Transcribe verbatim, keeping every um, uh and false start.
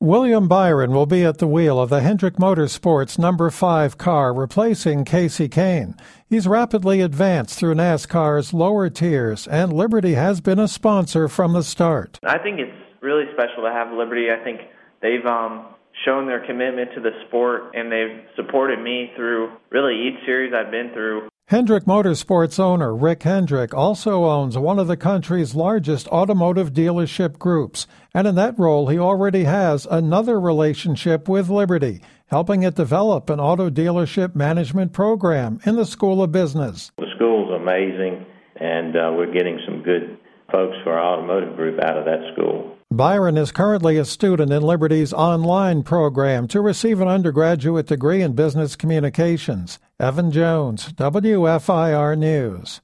William Byron will be at the wheel of the Hendrick Motorsports number five car, replacing Casey Kane. He's rapidly advanced through NASCAR's lower tiers, and Liberty has been a sponsor from the start. I think it's really special to have Liberty. I think they've um, shown their commitment to the sport, and they've supported me through really each series I've been through. Hendrick Motorsports owner Rick Hendrick also owns one of the country's largest automotive dealership groups, and in that role he already has another relationship with Liberty, helping it develop an auto dealership management program in the School of Business. The school's amazing, and uh, we're getting some good folks for our automotive group out of that school. Byron is currently a student in Liberty's online program to receive an undergraduate degree in business communications. Evan Jones, W F I R News.